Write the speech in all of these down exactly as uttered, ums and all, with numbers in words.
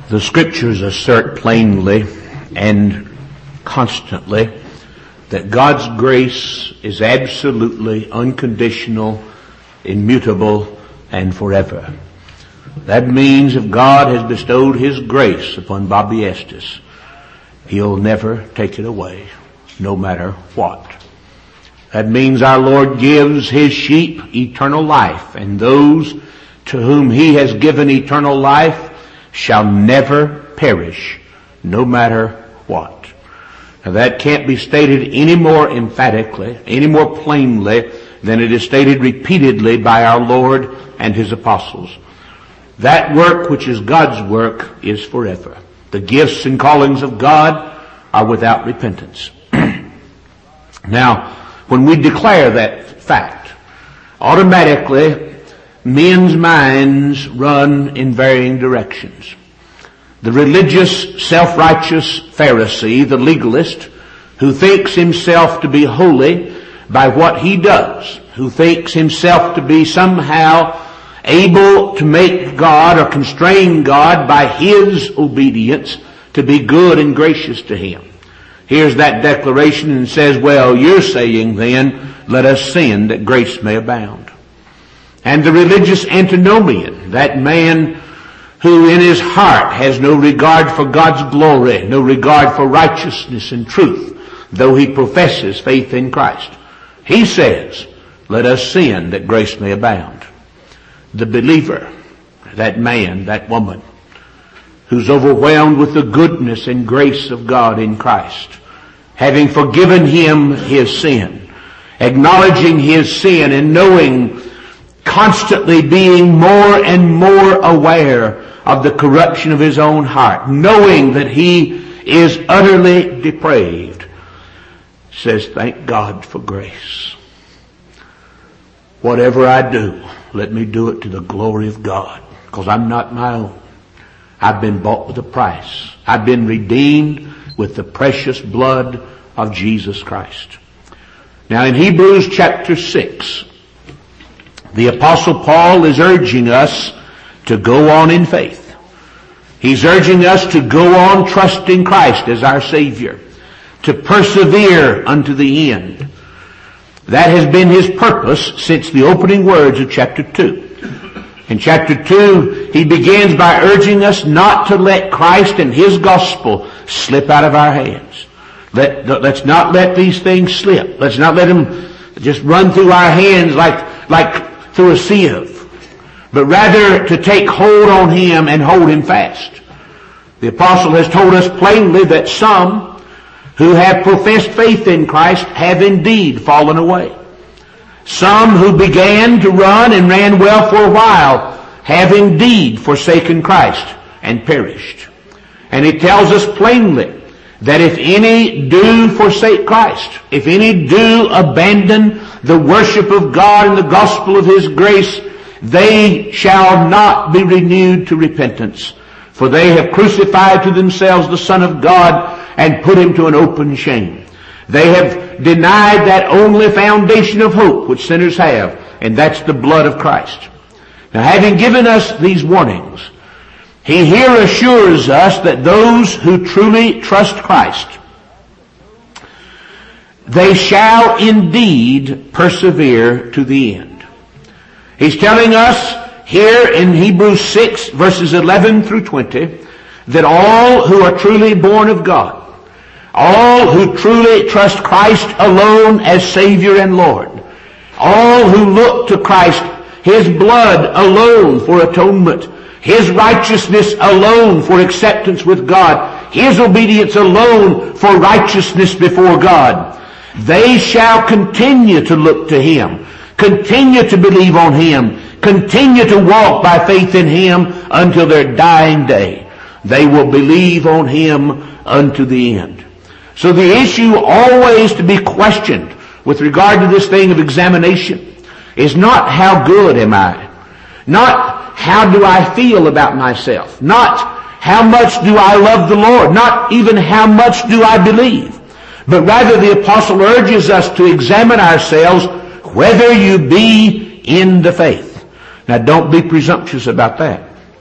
The Scriptures assert plainly and constantly that God's grace is absolutely unconditional, immutable, and forever. That means if God has bestowed His grace upon Bobby Estes, He'll never take it away, no matter what. That means our Lord gives His sheep eternal life, and those to whom He has given eternal life shall never perish, no matter what. Now that can't be stated any more emphatically, any more plainly than it is stated repeatedly by our Lord and His apostles. That work which is God's work is forever. The gifts and callings of God are without repentance. Now, when we declare that fact, automatically men's minds run in varying directions. The religious, self-righteous Pharisee, the legalist, who thinks himself to be holy by what he does, who thinks himself to be somehow able to make God or constrain God by his obedience to be good and gracious to him. Here's that declaration and says, well, you're saying then, let us sin that grace may abound. And the religious antinomian, that man who in his heart has no regard for God's glory, no regard for righteousness and truth, though he professes faith in Christ, he says, let us sin that grace may abound. The believer, that man, that woman, who's overwhelmed with the goodness and grace of God in Christ, having forgiven him his sin, acknowledging his sin and knowing, constantly being more and more aware of the corruption of his own heart, knowing that he is utterly depraved, says, thank God for grace. Whatever I do, let me do it to the glory of God, because I'm not my own. I've been bought with a price. I've been redeemed with the precious blood of Jesus Christ. Now in Hebrews chapter six, the Apostle Paul is urging us to go on in faith. He's urging us to go on trusting Christ as our Savior, to persevere unto the end. That has been his purpose since the opening words of chapter two. In chapter two, he begins by urging us not to let Christ and His gospel slip out of our hands. Let, let's not let these things slip. Let's not let them just run through our hands like, like through a sieve, but rather to take hold on Him and hold Him fast. The apostle has told us plainly that some who have professed faith in Christ have indeed fallen away. Some who began to run and ran well for a while have indeed forsaken Christ and perished. And he tells us plainly that if any do forsake Christ, if any do abandon the worship of God and the gospel of His grace, they shall not be renewed to repentance. For they have crucified to themselves the Son of God and put Him to an open shame. They have denied that only foundation of hope which sinners have, and that's the blood of Christ. Now, having given us these warnings, he here assures us that those who truly trust Christ, they shall indeed persevere to the end. He's telling us here in Hebrews six, verses eleven through twenty, that all who are truly born of God, all who truly trust Christ alone as Savior and Lord, all who look to Christ, His blood alone for atonement, His righteousness alone for acceptance with God, His obedience alone for righteousness before God, they shall continue to look to Him, continue to believe on Him, continue to walk by faith in Him until their dying day. They will believe on Him unto the end. So the issue always to be questioned with regard to this thing of examination is not how good am I, not how do I feel about myself, not how much do I love the Lord, not even how much do I believe, but rather the apostle urges us to examine ourselves whether you be in the faith. Now don't be presumptuous about that.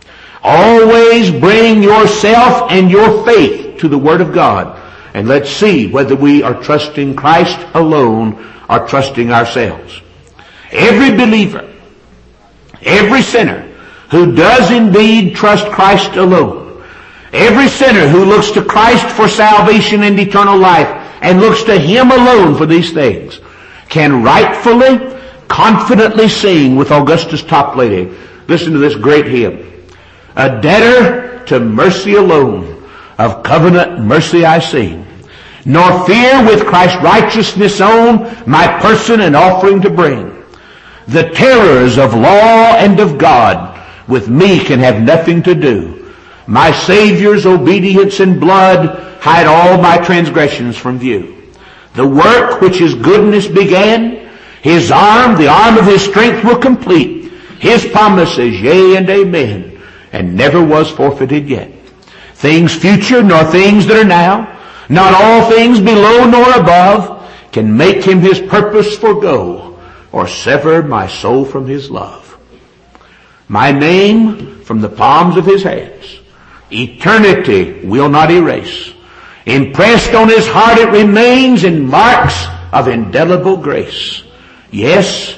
Always bring yourself and your faith to the Word of God. And let's see whether we are trusting Christ alone or trusting ourselves. Every believer, every sinner who does indeed trust Christ alone, every sinner who looks to Christ for salvation and eternal life and looks to Him alone for these things, can rightfully, confidently sing with Augustus Toplady. Listen to this great hymn. A debtor to mercy alone, of covenant mercy I sing, nor fear with Christ's righteousness on my person and offering to bring. The terrors of law and of God with me can have nothing to do. My Savior's obedience and blood hide all my transgressions from view. The work which His goodness began, His arm, the arm of His strength will complete. His promise is yea and amen, and never was forfeited yet. Things future nor things that are now, not all things below nor above, can make Him His purpose forego or sever my soul from His love. My name from the palms of His hands, eternity will not erase. Impressed on His heart it remains in marks of indelible grace. Yes,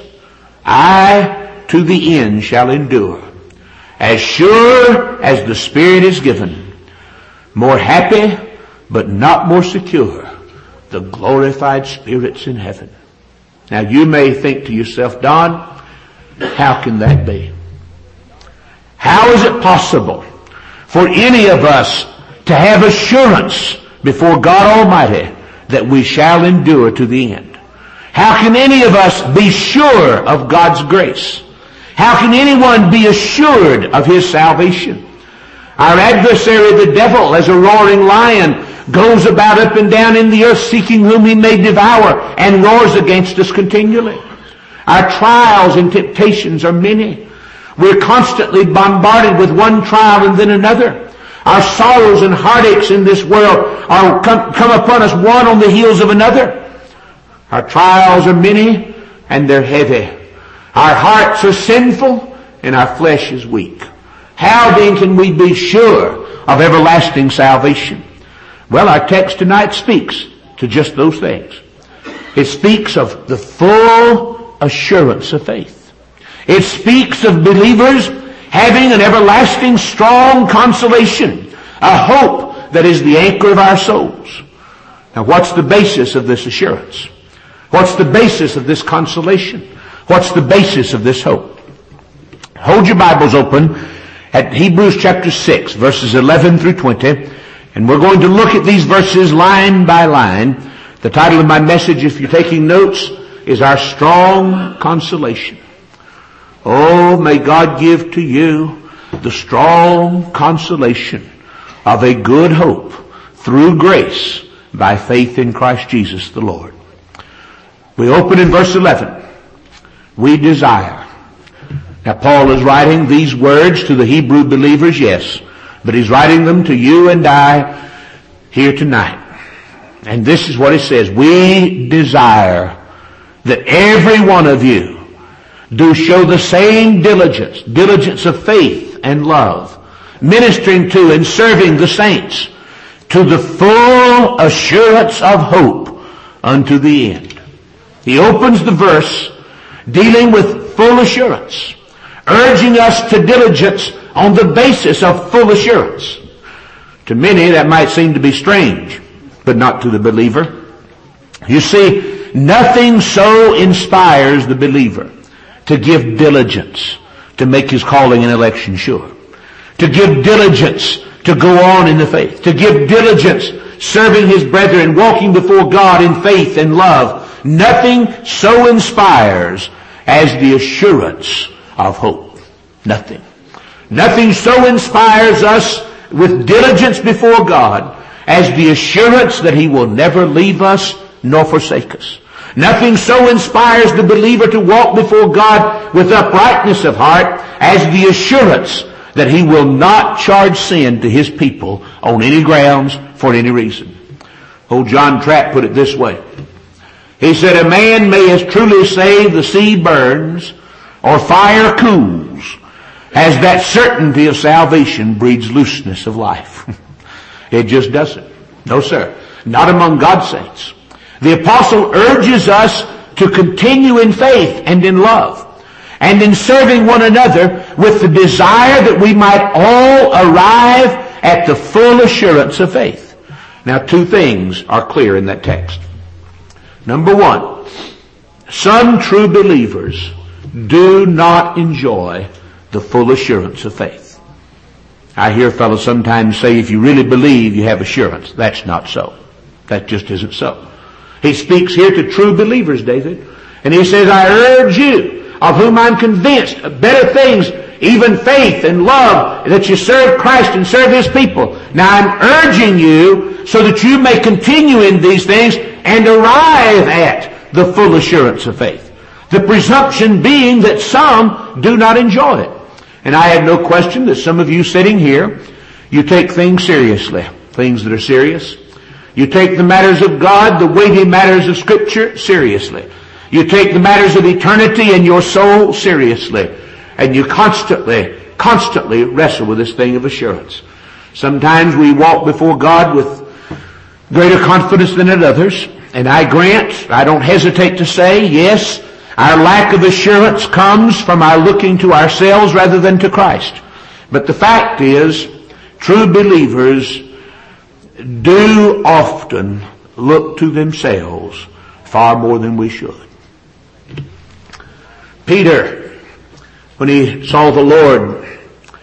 I to the end shall endure, as sure as the Spirit is given, more happy but not more secure, the glorified spirits in heaven. Now you may think to yourself, Don, how can that be? How is it possible for any of us to have assurance before God Almighty that we shall endure to the end? How can any of us be sure of God's grace? How can anyone be assured of his salvation? Our adversary, the devil, as a roaring lion, goes about up and down in the earth seeking whom he may devour and roars against us continually. Our trials and temptations are many. We're constantly bombarded with one trial and then another. Our sorrows and heartaches in this world are come, come upon us one on the heels of another. Our trials are many and they're heavy. Our hearts are sinful and our flesh is weak. How then can we be sure of everlasting salvation? Well, our text tonight speaks to just those things. It speaks of the full assurance of faith. It speaks of believers having an everlasting strong consolation, a hope that is the anchor of our souls. Now, what's the basis of this assurance? What's the basis of this consolation? What's the basis of this hope? Hold your Bibles open at Hebrews chapter six, verses eleven through twenty. And we're going to look at these verses line by line. The title of my message, if you're taking notes, is Our Strong Consolation. Oh, may God give to you the strong consolation of a good hope through grace by faith in Christ Jesus the Lord. We open in verse eleven. We desire. Now Paul is writing these words to the Hebrew believers, yes, but he's writing them to you and I here tonight. And this is what he says. We desire that every one of you do show the same diligence, diligence of faith and love, ministering to and serving the saints to the full assurance of hope unto the end. He opens the verse dealing with full assurance, urging us to diligence on the basis of full assurance. To many that might seem to be strange, but not to the believer. You see, nothing so inspires the believer to give diligence to make his calling and election sure. To give diligence to go on in the faith. To give diligence serving his brethren, walking before God in faith and love. Nothing so inspires as the assurance of hope. Nothing. Nothing so inspires us with diligence before God as the assurance that He will never leave us nor forsake us. Nothing so inspires the believer to walk before God with uprightness of heart as the assurance that He will not charge sin to His people on any grounds for any reason. Old John Trapp put it this way. He said, a man may as truly say the sea burns or fire cools as that certainty of salvation breeds looseness of life. It just doesn't. No, sir. Not among God's saints. The apostle urges us to continue in faith and in love and in serving one another with the desire that we might all arrive at the full assurance of faith. Now, two things are clear in that text. Number one, some true believers do not enjoy the full assurance of faith. I hear fellows sometimes say, if you really believe, you have assurance. That's not so. That just isn't so. He speaks here to true believers, David, and he says, I urge you, of whom I'm convinced of better things, even faith and love, that you serve Christ and serve His people. Now I'm urging you so that you may continue in these things and arrive at the full assurance of faith. The presumption being that some do not enjoy it. And I have no question that some of you sitting here, you take things seriously, things that are serious. You take the matters of God, the weighty matters of Scripture, seriously. You take the matters of eternity and your soul seriously. And you constantly, constantly wrestle with this thing of assurance. Sometimes we walk before God with greater confidence than at others. And I grant, I don't hesitate to say, yes, our lack of assurance comes from our looking to ourselves rather than to Christ. But the fact is, true believers do often look to themselves far more than we should. Peter, when he saw the Lord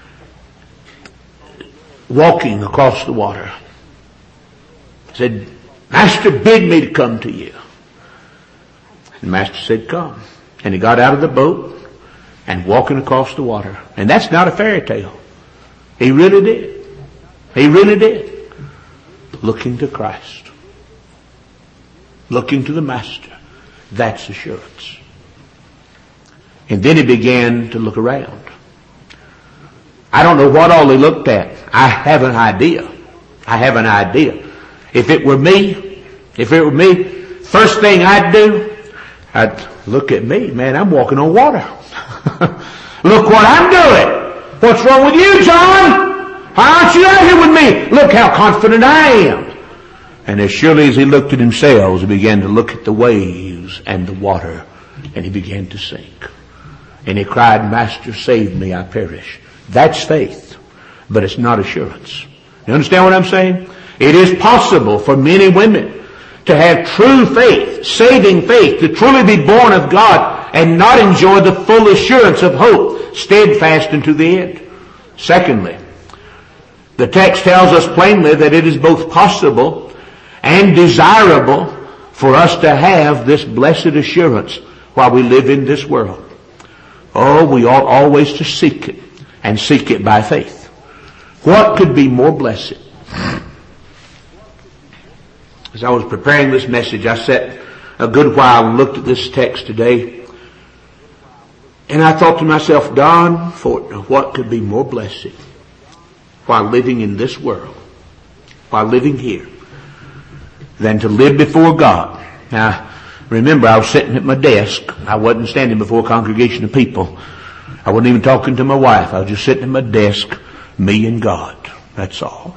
walking across the water, said, Master bid me to come to you. The Master said, come. And he got out of the boat and walking across the water. And that's not a fairy tale. He really did. He really did. Looking to Christ. Looking to the Master. That's assurance. And then he began to look around. I don't know what all he looked at. I have an idea. I have an idea. If it were me, if it were me, first thing I'd do, I'd look at me, man, I'm walking on water. Look what I'm doing. What's wrong with you, John? Why aren't you out here with me? Look how confident I am. And as surely as he looked at himself, he began to look at the waves and the water, and he began to sink. And he cried, Master, save me, I perish. That's faith, but it's not assurance. You understand what I'm saying? It is possible for many women to have true faith, saving faith, to truly be born of God and not enjoy the full assurance of hope, steadfast unto the end. Secondly, the text tells us plainly that it is both possible and desirable for us to have this blessed assurance while we live in this world. Oh, we ought always to seek it, and seek it by faith. What could be more blessed? As I was preparing this message, I sat a good while and looked at this text today. And I thought to myself, Don Fortner, what could be more blessed while living in this world, while living here, than to live before God? Now, remember, I was sitting at my desk. I wasn't standing before a congregation of people. I wasn't even talking to my wife. I was just sitting at my desk, me and God. That's all.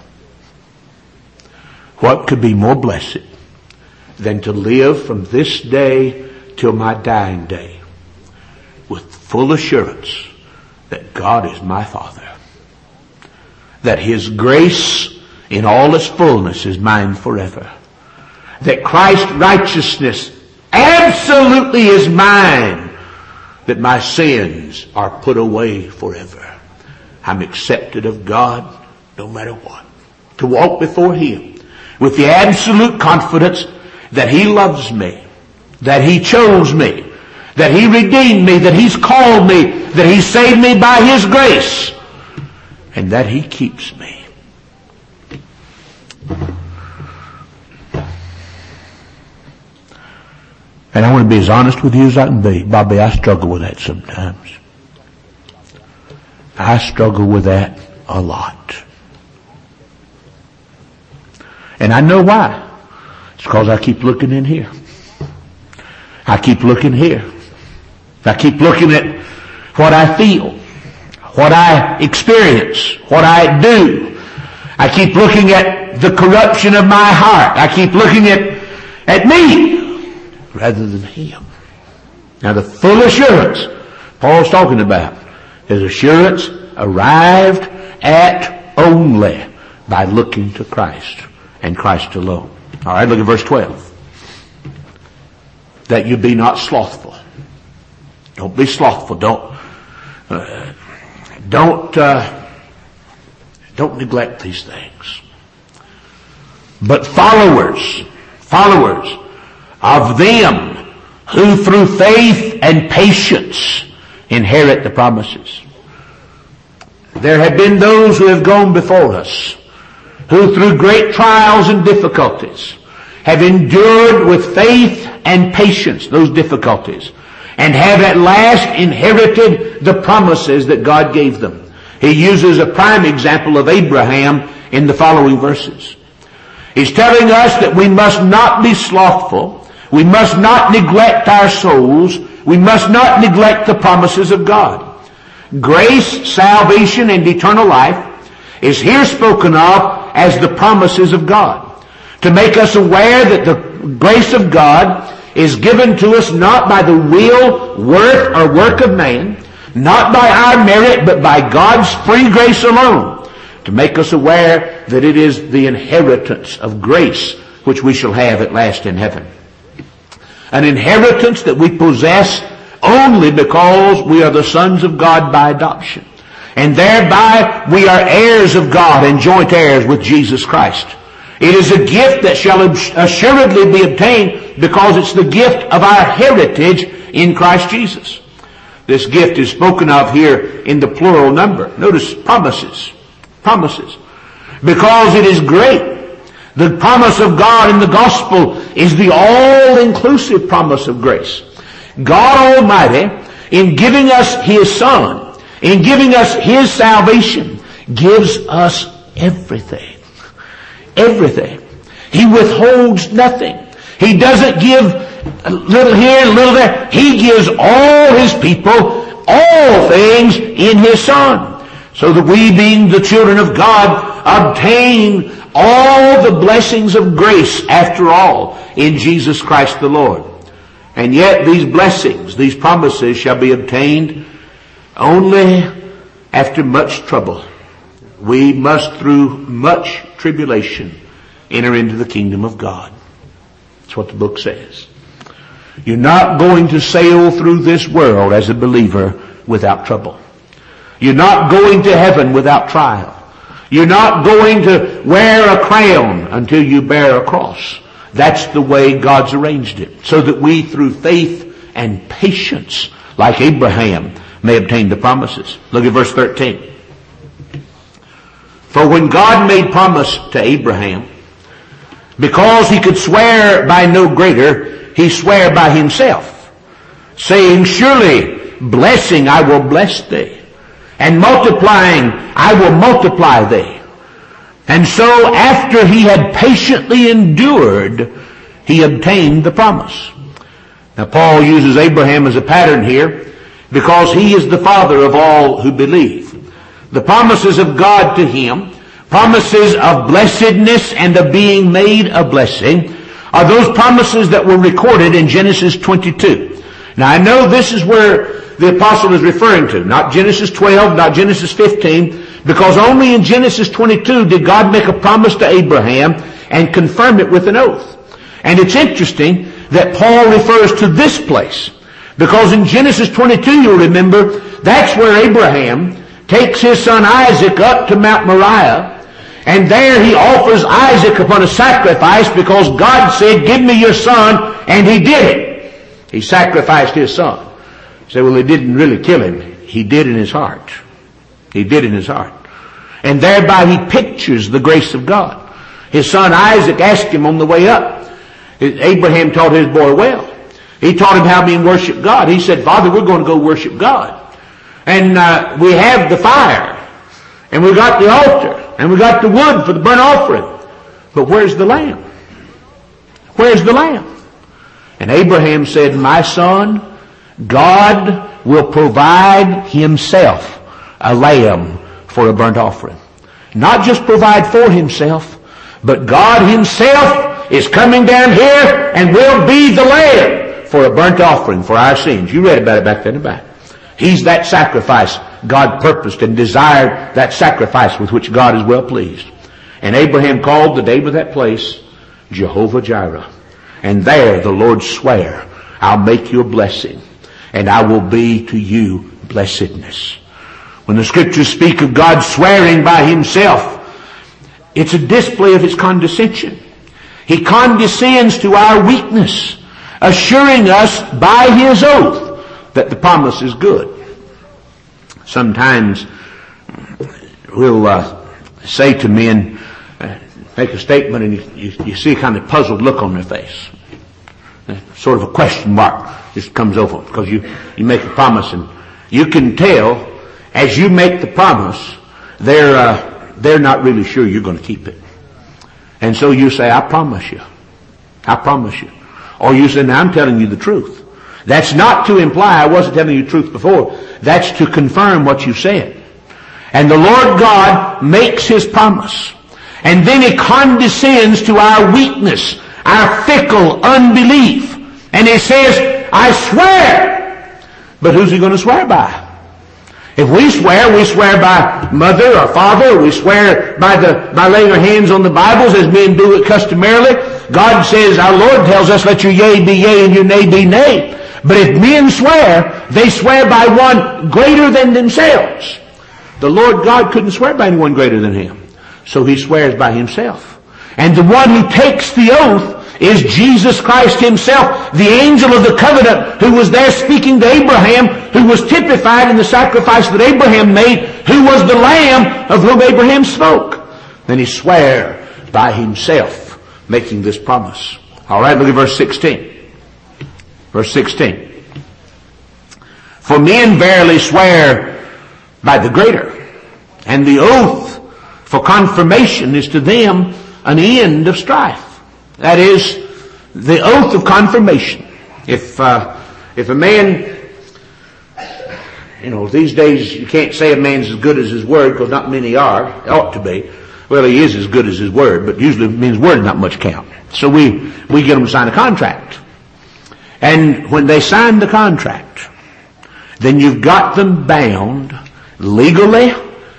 What could be more blessed than to live from this day till my dying day with full assurance that God is my Father, that His grace in all its fullness is mine forever, that Christ's righteousness absolutely is mine, that my sins are put away forever. I'm accepted of God no matter what. To walk before Him with the absolute confidence that He loves me, that He chose me, that He redeemed me, that He's called me, that He saved me by His grace, and that He keeps me. And I want to be as honest with you as I can be. Bobby, I struggle with that sometimes. I struggle with that a lot. And I know why. It's because I keep looking in here. I keep looking here. I keep looking at what I feel, what I experience, what I do. I keep looking at the corruption of my heart. I keep looking at, at me rather than Him. Now the full assurance Paul's talking about is assurance arrived at only by looking to Christ and Christ alone. All right, look at verse twelve. That you be not slothful. Don't be slothful. Don't uh, don't uh, don't neglect these things. But followers, followers of them who through faith and patience inherit the promises. There have been those who have gone before us, who through great trials and difficulties have endured with faith and patience those difficulties, and have at last inherited the promises that God gave them. He uses a prime example of Abraham in the following verses. He's telling us that we must not be slothful. We must not neglect our souls. We must not neglect the promises of God. Grace, salvation, and eternal life is here spoken of as the promises of God, to make us aware that the grace of God is given to us not by the will, worth, or work of man, not by our merit, but by God's free grace alone, to make us aware that it is the inheritance of grace which we shall have at last in heaven. An inheritance that we possess only because we are the sons of God by adoption. And thereby we are heirs of God and joint heirs with Jesus Christ. It is a gift that shall assuredly be obtained because it's the gift of our heritage in Christ Jesus. This gift is spoken of here in the plural number. Notice promises. Promises. Because it is great. The promise of God in the gospel is the all-inclusive promise of grace. God Almighty, in giving us His Son, in giving us His salvation, gives us everything. Everything. He withholds nothing. He doesn't give a little here, a little there. He gives all His people all things in His Son, so that we, being the children of God, obtain all the blessings of grace after all in Jesus Christ the Lord. And yet these blessings, these promises shall be obtained only after much trouble. We must, through much tribulation, enter into the kingdom of God. That's what the book says. You're not going to sail through this world as a believer without trouble. You're not going to heaven without trial. You're not going to wear a crown until you bear a cross. That's the way God's arranged it, so that we, through faith and patience, like Abraham, may obtain the promises. Look at verse thirteen. For when God made promise to Abraham, because he could swear by no greater, he sware by himself, saying, surely blessing I will bless thee, and multiplying I will multiply thee. And so after he had patiently endured, he obtained the promise. Now Paul uses Abraham as a pattern here because he is the father of all who believe. The promises of God to him, promises of blessedness and of being made a blessing, are those promises that were recorded in Genesis twenty-two. Now I know this is where the apostle is referring to, not Genesis twelve, not Genesis fifteen, because only in Genesis twenty-two did God make a promise to Abraham and confirm it with an oath. And it's interesting that Paul refers to this place, because in Genesis twenty-two, you'll remember, that's where Abraham takes his son Isaac up to Mount Moriah, and there he offers Isaac upon a sacrifice because God said, give me your son, and he did it. He sacrificed his son. You say, well, he didn't really kill him. He did in his heart. He did in his heart. And thereby he pictures the grace of God. His son Isaac asked him on the way up. Abraham taught his boy well. He taught him how to worship God. He said, Father, we're going to go worship God. And uh, we have the fire. And we got the altar. And we got the wood for the burnt offering. But where's the lamb? Where's the lamb? And Abraham said, my son, God will provide himself a lamb for a burnt offering. Not just provide for himself, but God himself is coming down here and will be the lamb for a burnt offering for our sins. You read about it back there in the back. He's that sacrifice. God purposed and desired that sacrifice with which God is well pleased. And Abraham called the name of that place Jehovah Jireh. And there the Lord sware, I'll make you a blessing, and I will be to you blessedness. When the scriptures speak of God swearing by himself, it's a display of his condescension. He condescends to our weakness, assuring us by his oath that the promise is good. Sometimes we'll uh, say to men, uh, make a statement, and you, you, you see a kind of puzzled look on their face. Uh, sort of a question mark just comes over them, because you, you make a promise, and you can tell as you make the promise, they're uh, they're not really sure you're going to keep it. And so you say, I promise you. I promise you. Or you say, now I'm telling you the truth. That's not to imply I wasn't telling you the truth before. That's to confirm what you said. And the Lord God makes his promise. And then he condescends to our weakness, our fickle unbelief. And he says, I swear. But who's he going to swear by? If we swear, we swear by mother or father, or we swear by the by laying our hands on the Bibles as men do it customarily. God says, our Lord tells us, let your yea be yea and your nay be nay. But if men swear, they swear by one greater than themselves. The Lord God couldn't swear by anyone greater than him. So he swears by himself. And the one who takes the oath is Jesus Christ himself, the angel of the covenant, who was there speaking to Abraham, who was typified in the sacrifice that Abraham made, who was the Lamb of whom Abraham spoke. Then he swore by himself, making this promise. All right, look at verse sixteen. Verse sixteen. For men verily swear by the greater, and the oath for confirmation is to them an end of strife. That is, the oath of confirmation. If uh, if a man, you know, these days you can't say a man's as good as his word, because not many are. Ought to be. Well, he is as good as his word, but usually men's word not much count. So we we get them to sign a contract. And when they sign the contract, then you've got them bound legally,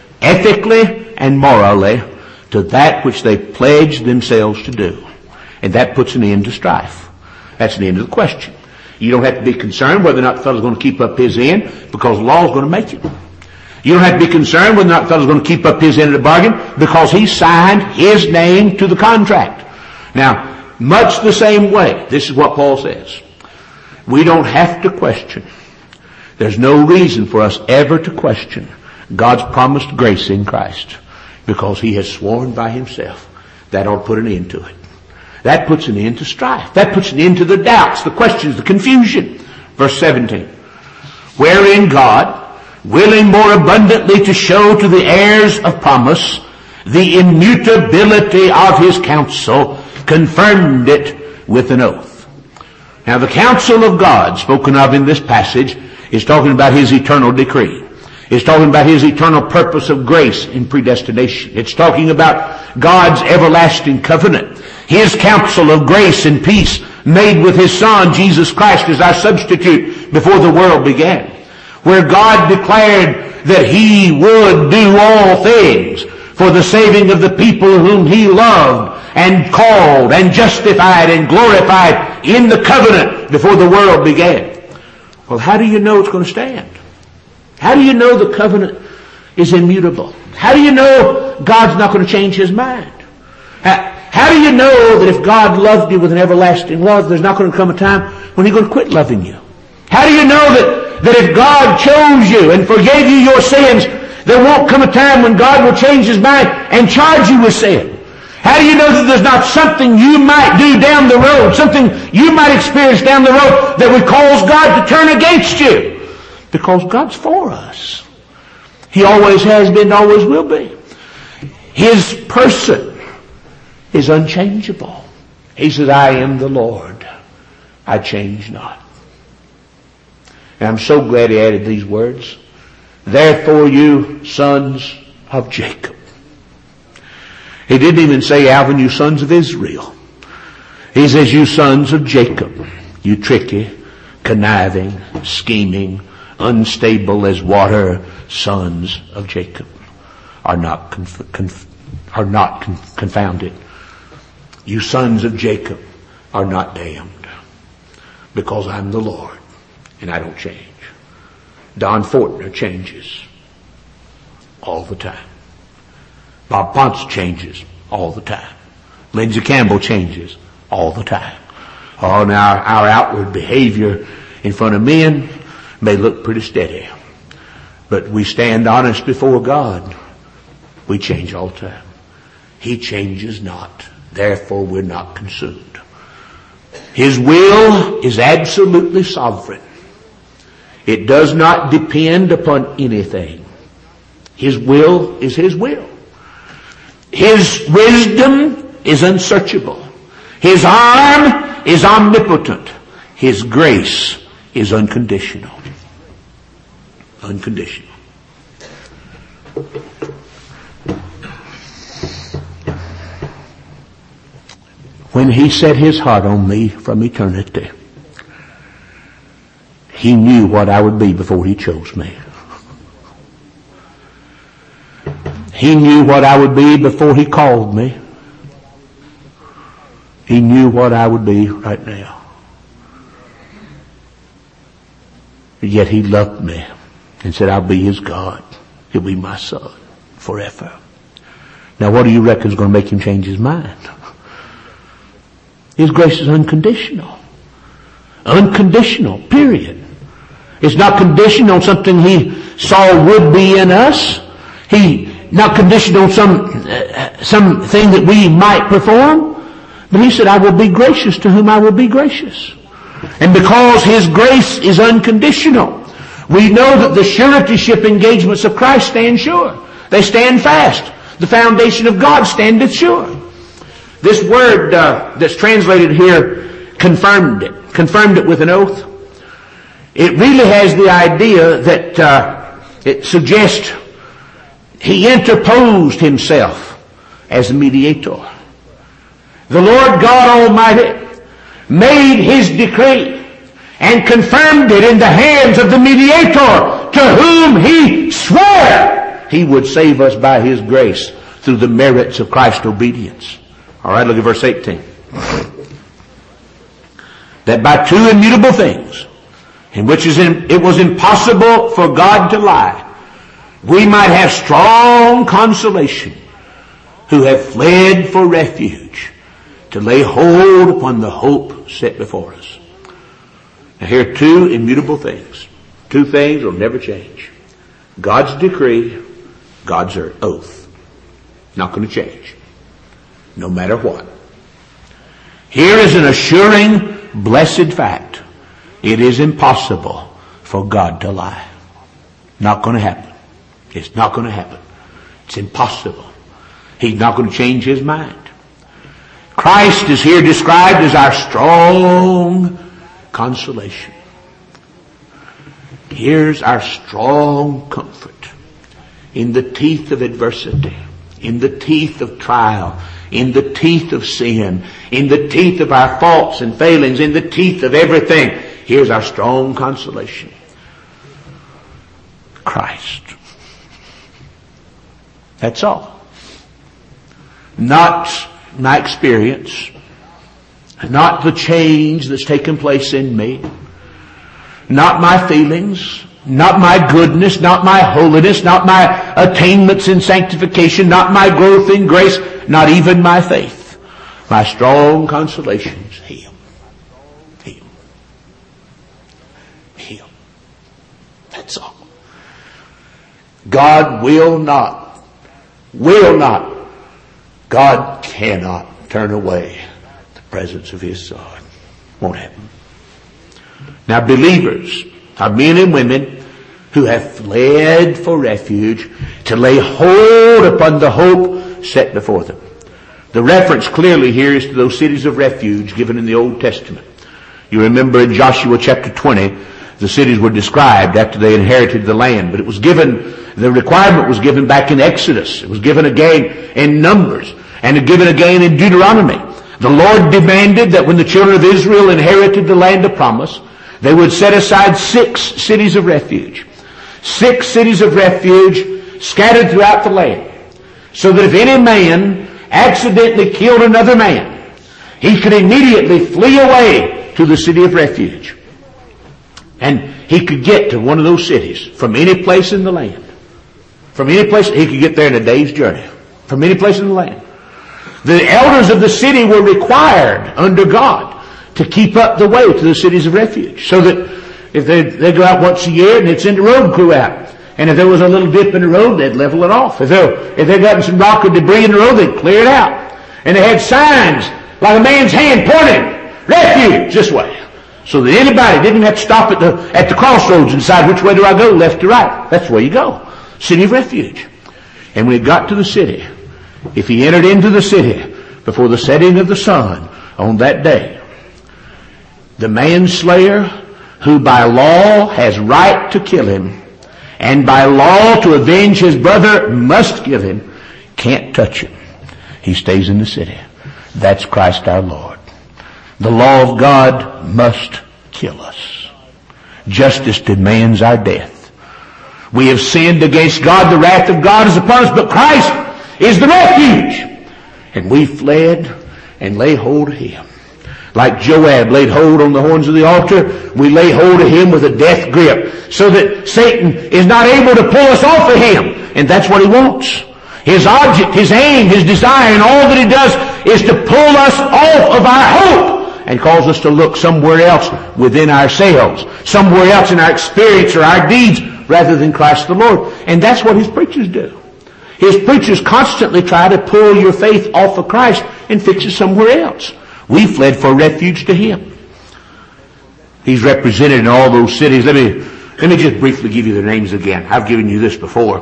ethically, and morally to that which they pledged themselves to do. And that puts an end to strife. That's an end of the question. You don't have to be concerned whether or not the fellow's going to keep up his end, because the law's going to make it. You don't have to be concerned whether or not the fellow's going to keep up his end of the bargain, because he signed his name to the contract. Now, much the same way, this is what Paul says. We don't have to question. There's no reason for us ever to question God's promised grace in Christ, because he has sworn by himself. That ought to put an end to it. That puts an end to strife. That puts an end to the doubts, the questions, the confusion. Verse seventeen. Wherein God, willing more abundantly to show to the heirs of promise the immutability of his counsel, confirmed it with an oath. Now the counsel of God spoken of in this passage is talking about his eternal decree. It's talking about his eternal purpose of grace in predestination. It's talking about God's everlasting covenant, his counsel of grace and peace made with his Son, Jesus Christ, as our substitute before the world began, where God declared that he would do all things for the saving of the people whom he loved and called and justified and glorified in the covenant before the world began. Well, how do you know it's going to stand? How do you know the covenant is immutable? How do you know God's not going to change his mind? How, how do you know that if God loved you with an everlasting love, there's not going to come a time when he's going to quit loving you? How do you know that, that if God chose you and forgave you your sins, there won't come a time when God will change his mind and charge you with sin? How do you know that there's not something you might do down the road, something you might experience down the road that would cause God to turn against you? Because God's for us. He always has been, always will be. His person is unchangeable. He says, I am the Lord. I change not. And I'm so glad he added these words. therefore you sons of Jacob. He didn't even say, Alvin, you sons of Israel. He says, you sons of Jacob, you tricky, conniving, scheming, unstable as water sons of Jacob are not conf- conf- are not conf- confounded. You sons of Jacob are not damned, because I'm the Lord and I don't change. Don Fortner changes all the time. Bob Ponce changes all the time. Lindsey Campbell changes all the time. Oh, now our outward behavior in front of men may look pretty steady, but we stand honest before God. We change all the time. He changes not. Therefore we're not consumed. His will is absolutely sovereign. It does not depend upon anything. His will is His will. His wisdom is unsearchable. His arm is omnipotent. His grace is unconditional. Unconditional. When He set His heart on me from eternity, He knew what I would be before He chose me. He knew what I would be before He called me. He knew what I would be right now. Yet He loved me and said, I'll be His God. He'll be my son forever. Now what do you reckon is going to make Him change His mind? His grace is unconditional. Unconditional, period. It's not conditioned on something He saw would be in us. He not conditioned on some uh, something that we might perform. But He said, I will be gracious to whom I will be gracious. And because His grace is unconditional, we know that the suretyship engagements of Christ stand sure. They stand fast. The foundation of God standeth sure. This word uh, that's translated here, confirmed it. Confirmed it with an oath. It really has the idea that uh, it suggests He interposed Himself as a mediator. The Lord God Almighty made His decree and confirmed it in the hands of the mediator, to whom He swore He would save us by His grace through the merits of Christ's obedience. All right, look at verse eighteen. That by two immutable things, in which is in, it was impossible for God to lie, we might have strong consolation, who have fled for refuge, to lay hold upon the hope set before us. Now here are two immutable things. Two things will never change. God's decree, God's oath. Not going to change. No matter what. Here is an assuring, blessed fact. It is impossible for God to lie. Not going to happen. It's not going to happen. It's impossible. He's not going to change His mind. Christ is here described as our strong consolation. Here's our strong comfort in the teeth of adversity, in the teeth of trial, in the teeth of sin, in the teeth of our faults and failings, in the teeth of everything. Here's our strong consolation. Christ. That's all. Not my experience, not the change that's taken place in me, not my feelings, not my goodness, not my holiness, not my attainments in sanctification, not my growth in grace, not even my faith. My strong consolation is Him. Him. Him. That's all. God will not, will not, God cannot turn away the presence of His Son. Won't happen. Now believers are men and women who have fled for refuge to lay hold upon the hope set before them. The reference clearly here is to those cities of refuge given in the Old Testament. You remember in Joshua chapter twenty the cities were described after they inherited the land. But it was given, the requirement was given back in Exodus. It was given again in Numbers, and given again in Deuteronomy. The Lord demanded that when the children of Israel inherited the land of promise, they would set aside six cities of refuge. Six cities of refuge scattered throughout the land. So that if any man accidentally killed another man, he could immediately flee away to the city of refuge. And he could get to one of those cities from any place in the land. From any place, he could get there in a day's journey. From any place in the land. The elders of the city were required under God to keep up the way to the cities of refuge. So that if they they go out once a year and they'd send the road crew out. And if there was a little dip in the road, they'd level it off. If, if they got some rock or debris in the road, they'd clear it out. And they had signs like a man's hand pointing, refuge, this way. So that anybody didn't have to stop at the, at the crossroads and decide which way do I go, left to right. That's where you go. City of refuge. And when he got to the city, if he entered into the city before the setting of the sun on that day, the manslayer who by law has right to kill him and by law to avenge his brother must kill him, can't touch him. He stays in the city. That's Christ our Lord. The law of God must kill us. Justice demands our death. We have sinned against God. The wrath of God is upon us, but Christ is the refuge. And we fled and lay hold of him. Like Joab laid hold on the horns of the altar, we lay hold of him with a death grip so that Satan is not able to pull us off of him. And that's what he wants. His object, his aim, his desire, and all that he does is to pull us off of our hope and cause us to look somewhere else within ourselves, somewhere else in our experience or our deeds rather than Christ the Lord. And that's what his preachers do. His preachers constantly try to pull your faith off of Christ and fix it somewhere else. We fled for refuge to him. He's represented in all those cities. Let me, let me just briefly give you their names again. I've given you this before.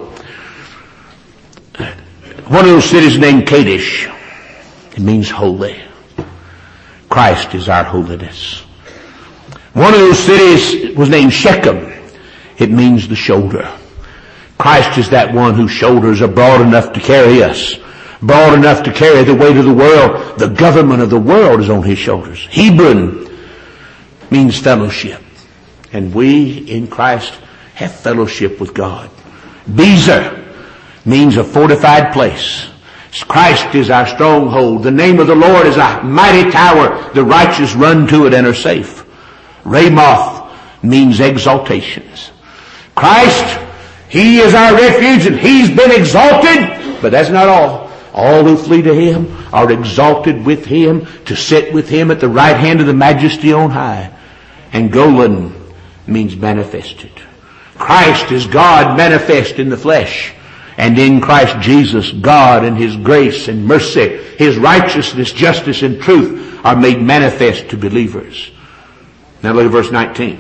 One of those cities named Kadesh. It means holy. Christ is our holiness. One of those cities was named Shechem. It means the shoulder. Christ is that one whose shoulders are broad enough to carry us. Broad enough to carry the weight of the world. The government of the world is on his shoulders. Hebron means fellowship. And we in Christ have fellowship with God. Bezer means a fortified place. Christ is our stronghold. The name of the Lord is a mighty tower. The righteous run to it and are safe. Ramoth means exaltations. Christ, he is our refuge and he's been exalted. But that's not all. All who flee to him are exalted with him to sit with him at the right hand of the majesty on high. And Golan means manifested. Christ is God manifest in the flesh. And in Christ Jesus, God and his grace and mercy, his righteousness, justice, and truth are made manifest to believers. Now look at verse nineteen.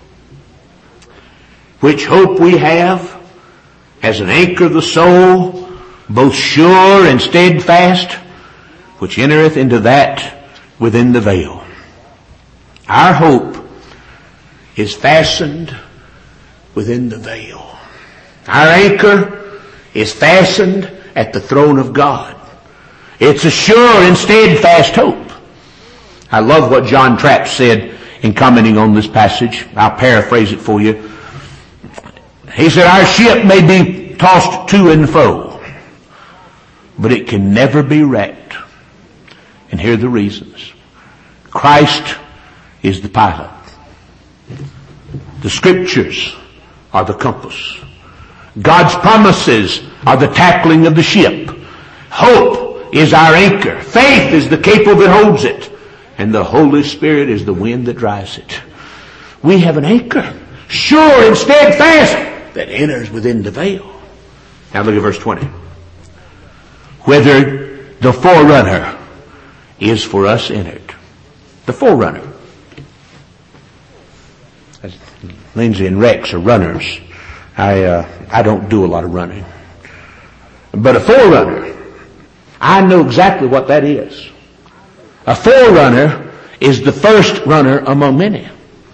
Which hope we have as an anchor of the soul, both sure and steadfast, which entereth into that within the veil. Our hope is fastened within the veil. Our anchor is fastened at the throne of God. It's a sure and steadfast hope. I love what John Trapp said in commenting on this passage. I'll paraphrase it for you. He said, our ship may be tossed to and fro, but it can never be wrecked. And here are the reasons. Christ is the pilot. The scriptures are the compass. God's promises are the tackling of the ship. Hope is our anchor. Faith is the cable that holds it. And the Holy Spirit is the wind that drives it. We have an anchor, sure and steadfast, that enters within the veil. Now look at verse twenty. Whether the forerunner is for us entered. The forerunner. Lindsay and Rex are runners. I uh, I don't do a lot of running. But a forerunner, I know exactly what that is. A forerunner is the first runner among many.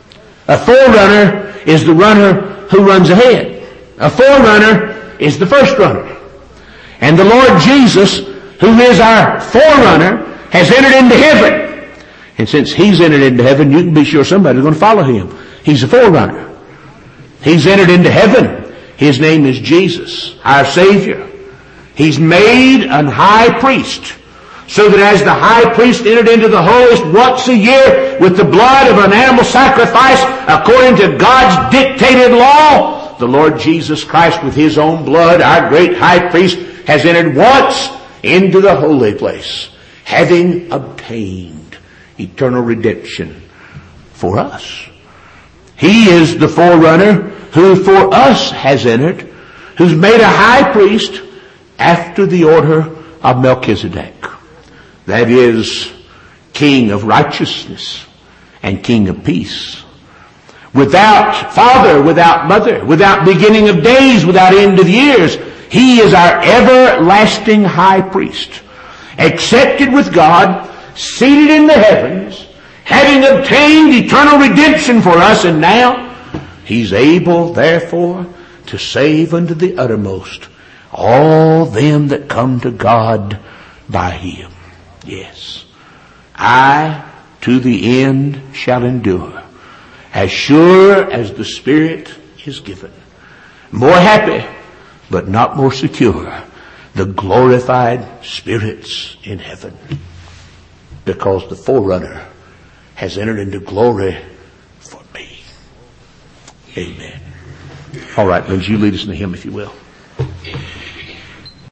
A forerunner is the runner who runs ahead. A forerunner is the first runner. And the Lord Jesus, who is our forerunner, has entered into heaven. And since He's entered into heaven, you can be sure somebody's going to follow Him. He's a forerunner. He's entered into heaven. His name is Jesus, our Savior. He's made an high priest, so that as the high priest entered into the holiest once a year with the blood of an animal sacrifice according to God's dictated law, the Lord Jesus Christ with His own blood, our great high priest, has entered once into the holy place, having obtained eternal redemption for us. He is the forerunner who for us has entered, who's made a high priest after the order of Melchizedek. That is, King of righteousness and King of peace. Without father, without mother, without beginning of days, without end of years, He is our everlasting high priest, accepted with God, seated in the heavens, having obtained eternal redemption for us, and now He's able, therefore, to save unto the uttermost all them that come to God by Him. Yes, I to the end shall endure, as sure as the Spirit is given. More happy, but not more secure, the glorified spirits in heaven, because the forerunner has entered into glory for me. Amen. All right, Lindsay, you lead us in the hymn if you will.